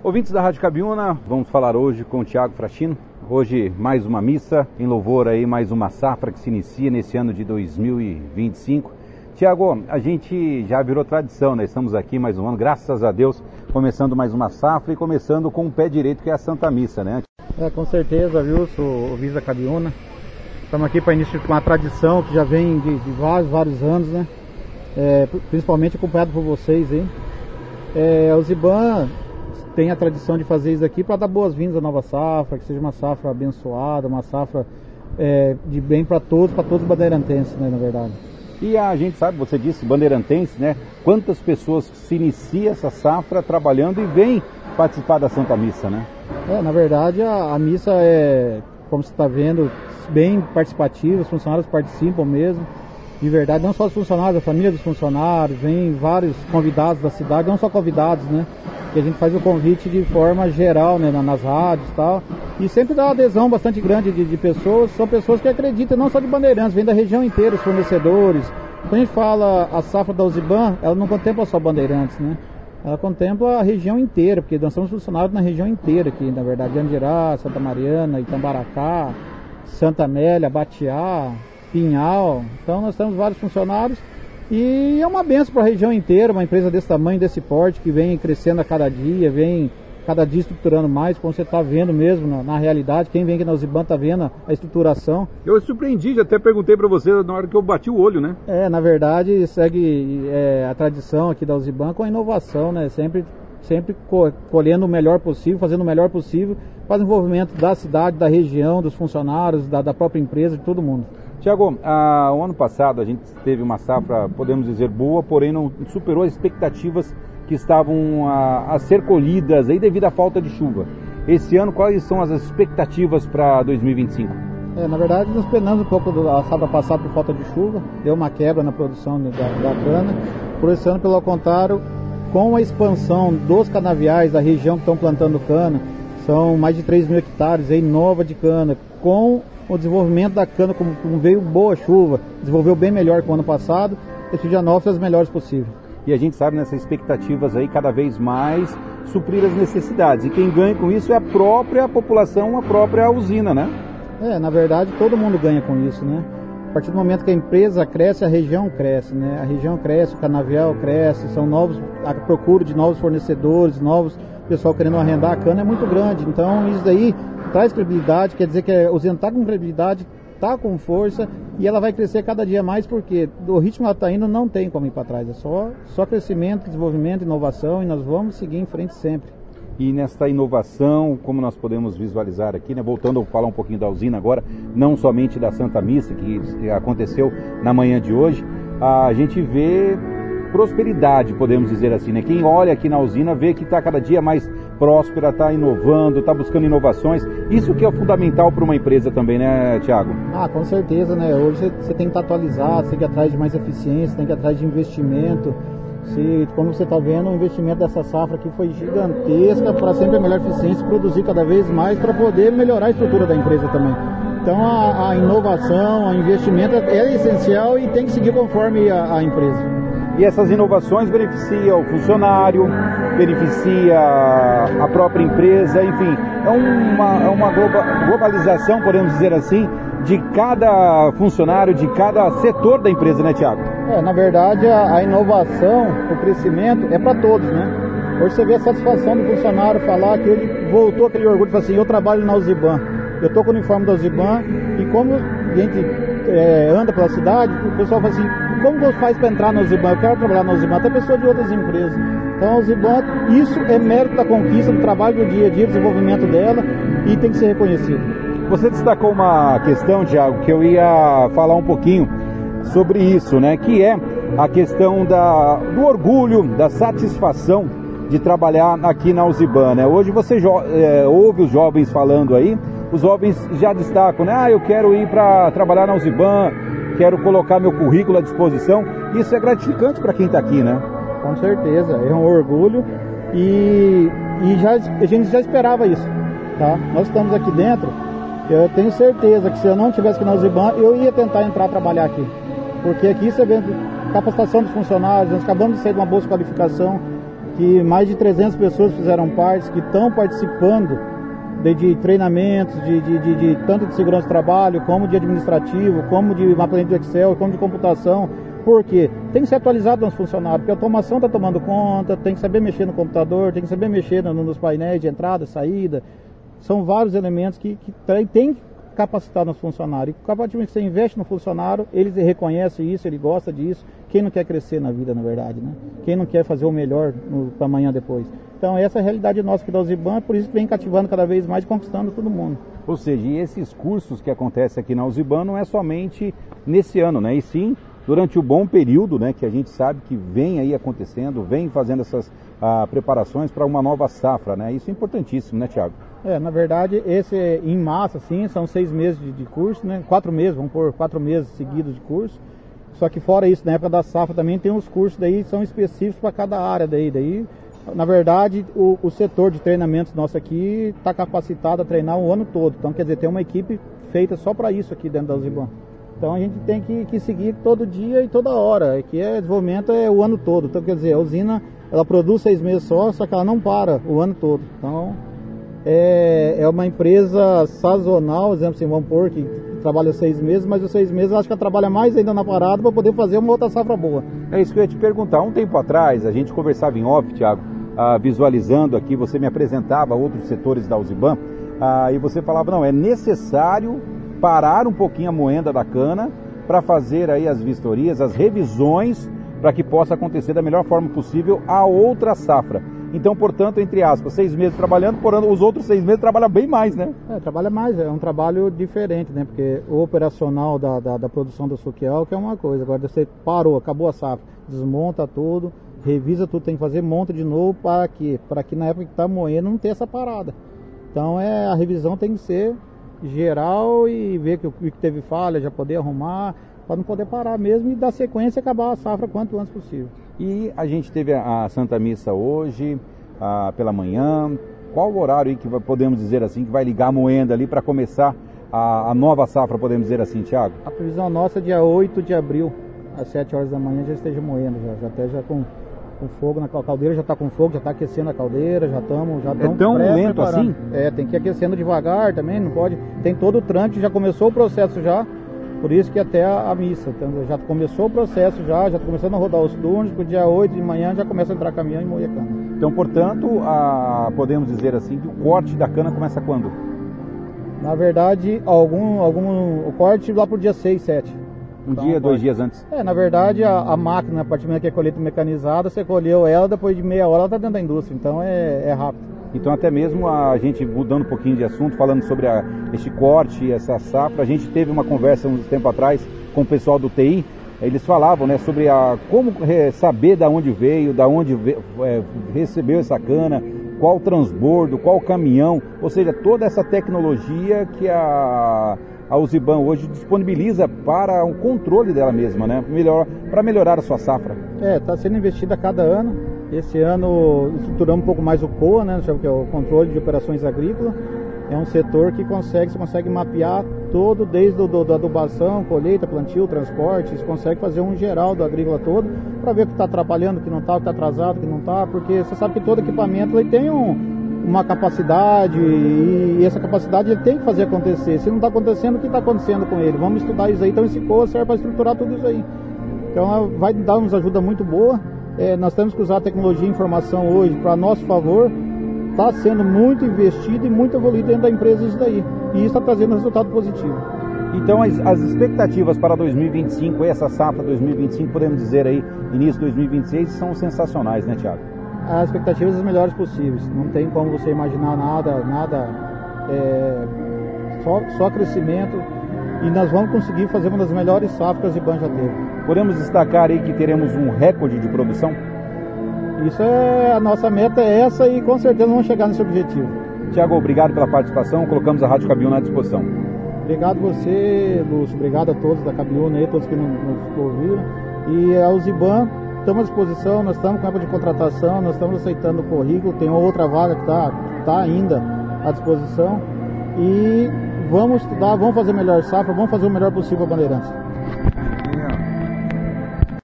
Ouvintes da Rádio Cabiúna, vamos falar hoje com o Thiago Fraschino. Hoje mais uma missa, em louvor aí mais uma safra que se inicia nesse ano de 2025. Thiago, a gente já virou tradição, né? Estamos aqui mais um ano, graças a Deus, começando mais uma safra e começando com o pé direito, que é a Santa Missa, né? Com certeza, viu? Sou o Vice da Cabiúna. Estamos aqui para iniciar uma tradição que já vem de vários anos, né? Principalmente acompanhado por vocês aí. O Ziban tem a tradição de fazer isso aqui para dar boas-vindas à nova safra, que seja uma safra abençoada, uma safra de bem para todos os bandeirantenses, né, na verdade. E a gente sabe, você disse bandeirantense, né? Quantas pessoas se inicia essa safra trabalhando e vêm participar da Santa Missa, né? Na verdade a missa é, como você está vendo, bem participativa, os funcionários participam mesmo. De verdade, não só os funcionários, a família dos funcionários, vem vários convidados da cidade, não só convidados, né? Que a gente faz o convite de forma geral, né, nas rádios e tal. E sempre dá uma adesão bastante grande de pessoas, são pessoas que acreditam, não só de Bandeirantes, vem da região inteira, os fornecedores. Quando a gente fala a safra da Ziban, ela não contempla só Bandeirantes, né? Ela contempla a região inteira, porque nós somos funcionários na região inteira aqui, na verdade, Andirá, Santa Mariana, Itambaracá, Santa Amélia, Batiá, Pinhal. Então nós temos vários funcionários e é uma benção para a região inteira, uma empresa desse tamanho, desse porte, que vem crescendo a cada dia, vem cada dia estruturando mais, como você está vendo mesmo na realidade. Quem vem aqui na Ziban está vendo a estruturação. Eu surpreendi, já até perguntei para você na hora que eu bati o olho, né? Na verdade segue a tradição aqui da Ziban com a inovação, né? Sempre colhendo o melhor possível, fazendo o melhor possível para o desenvolvimento da cidade, da região, dos funcionários, da própria empresa, de todo mundo. Tiago, o ano passado a gente teve uma safra, podemos dizer, boa, porém não superou as expectativas que estavam a ser colhidas aí devido à falta de chuva. Esse ano, quais são as expectativas para 2025? Na verdade, nós penamos um pouco da safra passada por falta de chuva, deu uma quebra na produção da cana. Por esse ano, pelo contrário, com a expansão dos canaviais da região que estão plantando cana, são mais de 3 mil hectares aí nova de cana, com o desenvolvimento da cana, como veio boa chuva, desenvolveu bem melhor que o ano passado, esse dia 9 foi as melhores possíveis. E a gente sabe nessas expectativas aí cada vez mais suprir as necessidades, e quem ganha com isso é a própria população, a própria usina, né? Na verdade todo mundo ganha com isso, né? A partir do momento que a empresa cresce, a região cresce, né? A região cresce, o canavial cresce, a procura de novos fornecedores, pessoal querendo arrendar a cana é muito grande. Então isso daí traz credibilidade, quer dizer que a usina está com credibilidade, está com força e ela vai crescer cada dia mais, porque do ritmo que ela está indo não tem como ir para trás, é só crescimento, desenvolvimento, inovação, e nós vamos seguir em frente sempre. E nesta inovação, como nós podemos visualizar aqui, né, voltando a falar um pouquinho da usina agora, não somente da Santa Missa que aconteceu na manhã de hoje, a gente vê prosperidade, podemos dizer assim, né? Quem olha aqui na usina vê que está cada dia mais próspera, está inovando, está buscando inovações. Isso que é fundamental para uma empresa também, né, Thiago? Com certeza, né? Hoje você tem que estar atualizado, você tem que ir atrás de mais eficiência, tem que ir atrás de investimento. Como você está vendo, o investimento dessa safra aqui foi gigantesca para sempre a melhor eficiência, produzir cada vez mais para poder melhorar a estrutura da empresa também. Então a inovação, o investimento é essencial e tem que seguir conforme a empresa. E essas inovações beneficiam o funcionário, beneficia a própria empresa, enfim, é uma globalização, podemos dizer assim, de cada funcionário, de cada setor da empresa, né, Thiago? Na verdade, a inovação, o crescimento é para todos, né? Hoje você vê a satisfação do funcionário falar que ele voltou aquele orgulho, fala assim, eu trabalho na Ziban, eu estou com o uniforme da Ziban, e como a gente anda pela cidade, o pessoal fala assim, como você faz para entrar na Ziban? Eu quero trabalhar na Ziban, até pessoa de outras empresas. Então a Ziban, isso é mérito da conquista, do trabalho do dia a dia, desenvolvimento dela, e tem que ser reconhecido. Você destacou uma questão, Thiago, que eu ia falar um pouquinho sobre isso, né? Que é a questão do orgulho, da satisfação de trabalhar aqui na Ziban, né? Hoje você ouve os jovens falando aí, os jovens já destacam, né? Eu quero ir para trabalhar na Ziban, quero colocar meu currículo à disposição. Isso é gratificante para quem está aqui, né? Com certeza, é um orgulho e a gente já esperava isso, tá? Nós estamos aqui dentro, eu tenho certeza que se eu não tivesse aqui na Ziban, eu ia tentar entrar trabalhar aqui. Porque aqui você vê capacitação dos funcionários, nós acabamos de sair de uma bolsa de qualificação, que mais de 300 pessoas fizeram parte, que estão participando de treinamentos, tanto de segurança do trabalho, como de administrativo, como de mapeamento de Excel, como de computação. Por quê? Tem que ser atualizado nos funcionários, porque a automação está tomando conta, tem que saber mexer no computador, tem que saber mexer nos painéis de entrada, saída. São vários elementos que tem que capacitar nos funcionários. E a partir que você investe no funcionário, ele reconhece isso, ele gosta disso. Quem não quer crescer na vida, na verdade, né? Quem não quer fazer o melhor para amanhã depois. Então essa é a realidade nossa aqui da Uziban, por isso que vem cativando cada vez mais e conquistando todo mundo. Ou seja, e esses cursos que acontecem aqui na Uziban não é somente nesse ano, né? E sim durante o bom período, né, que a gente sabe que vem aí acontecendo, vem fazendo essas preparações para uma nova safra, né? Isso é importantíssimo, né, Thiago? Na verdade, esse em massa, sim, são 6 meses de curso, né? 4 meses, vamos pôr 4 meses seguidos de curso. Só que fora isso, na época da safra também tem uns cursos daí que são específicos para cada área daí. Na verdade, o setor de treinamentos nosso aqui está capacitado a treinar o ano todo. Então, quer dizer, tem uma equipe feita só para isso aqui dentro da Uziban. Então a gente tem que seguir todo dia e toda hora, que desenvolvimento é o ano todo. Então, quer dizer, a usina, ela produz 6 meses só que ela não para o ano todo. Então, é uma empresa sazonal, exemplo assim, vamos pôr, que trabalha 6 meses, mas os 6 meses eu acho que ela trabalha mais ainda na parada para poder fazer uma outra safra boa. É isso que eu ia te perguntar. Um tempo atrás, a gente conversava em off, Thiago, visualizando aqui, você me apresentava outros setores da Uziban, e você falava, não, é necessário parar um pouquinho a moenda da cana para fazer aí as vistorias, as revisões, para que possa acontecer da melhor forma possível a outra safra. Então, portanto, entre aspas, 6 meses trabalhando, porém os outros 6 meses trabalham bem mais, né? Trabalha mais, é um trabalho diferente, né? Porque o operacional da produção do suquial que é uma coisa, agora você parou, acabou a safra, desmonta tudo, revisa tudo, tem que fazer, monta de novo, para quê? Para que na época que está moendo não ter essa parada. Então, a revisão tem que ser geral e ver que o que teve falha, já poder arrumar, para não poder parar mesmo e dar sequência e acabar a safra quanto antes possível. E a gente teve a Santa Missa hoje, pela manhã. Qual o horário aí que podemos dizer assim, que vai ligar a moenda ali para começar a nova safra, podemos dizer assim, Thiago? A previsão nossa é dia 8 de abril, às 7 horas da manhã, já esteja moendo, já com fogo na caldeira, já está com fogo, já está aquecendo a caldeira, já estamos É tão lento assim? Tem que ir aquecendo devagar também, não pode, tem todo o trânsito, já começou o processo já, por isso que até a missa, então, já começou o processo já está começando a rodar os turnos, pro dia 8 de manhã já começa a entrar caminhão e moer a cana. Então, portanto, podemos dizer assim que o corte da cana começa quando? Na verdade, o corte lá pro dia 6, 7. Dia, 2 dias antes? Na verdade, a máquina, a partir do momento que é colheita mecanizada, você colheu ela, depois de meia hora ela está dentro da indústria, então é rápido. Então até mesmo a gente, mudando um pouquinho de assunto, falando sobre este corte, essa safra, a gente teve uma conversa uns tempo atrás com o pessoal do TI, eles falavam, né, sobre como saber da onde veio, da onde recebeu essa cana, qual transbordo, qual caminhão, ou seja, toda essa tecnologia que a Uziban hoje disponibiliza para o controle dela mesma, né? Para melhorar a sua safra. Está sendo investida a cada ano. Esse ano estruturamos um pouco mais o COA, né? Que é o Controle de Operações Agrícolas. É um setor que você consegue mapear todo, desde da adubação, colheita, plantio, transporte. Você consegue fazer um geral do agrícola todo para ver o que está atrapalhando, o que não está, o que está atrasado, o que não está, porque você sabe que todo equipamento ele tem uma capacidade e essa capacidade ele tem que fazer acontecer. Se não está acontecendo, o que está acontecendo com ele? Vamos estudar isso aí. Então esse COA serve para estruturar tudo isso aí. Então vai nos ajuda muito boa. Nós temos que usar a tecnologia e informação hoje para nosso favor. Está sendo muito investido e muito evoluído dentro da empresa isso daí. E isso está trazendo resultado positivo. Então as expectativas para 2025, essa safra 2025, podemos dizer aí, início de 2026, são sensacionais, né, Thiago? As expectativas as melhores possíveis. Não tem como você imaginar nada, só crescimento. E nós vamos conseguir fazer uma das melhores safras que a Uziban já teve. Podemos destacar aí que teremos um recorde de produção? Isso a nossa meta é essa e com certeza vamos chegar nesse objetivo. Thiago, obrigado pela participação, colocamos a Rádio Cabiúna à disposição. Obrigado você, Lúcio, obrigado a todos da Cabiúna aí, todos que nos ouviram. E a Uziban, estamos à disposição, nós estamos com a época de contratação, nós estamos aceitando o currículo, tem outra vaga que está ainda à disposição. E vamos estudar, vamos fazer melhor safra, vamos fazer o melhor possível a Bandeirantes.